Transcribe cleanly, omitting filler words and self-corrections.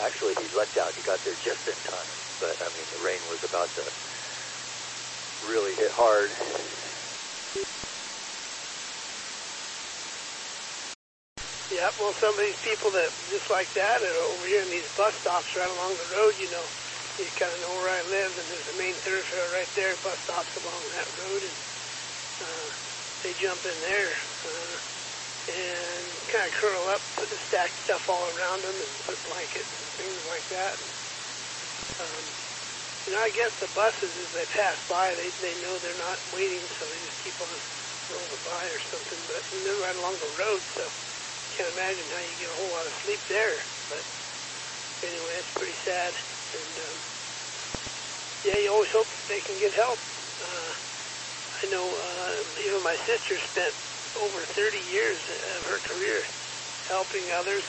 actually, he lucked out. He got there just in time. But, I mean, the rain was about to really hit hard. Yeah, well, some of these people that just like that are over here in these bus stops right along the road, you know. You kind of know where I live, and there's a main thoroughfare right there, bus stops along that road, and they jump in there and kind of curl up, put the stacked stuff all around them, and put blankets and things like that. And, you know, I guess the buses, as they pass by, they know they're not waiting, so they just keep on rolling by or something. But they're right along the road, so can't imagine how you get a whole lot of sleep there. But anyway, it's pretty sad. And yeah, you always hope they can get help. I know even my sister spent over 30 years of her career helping others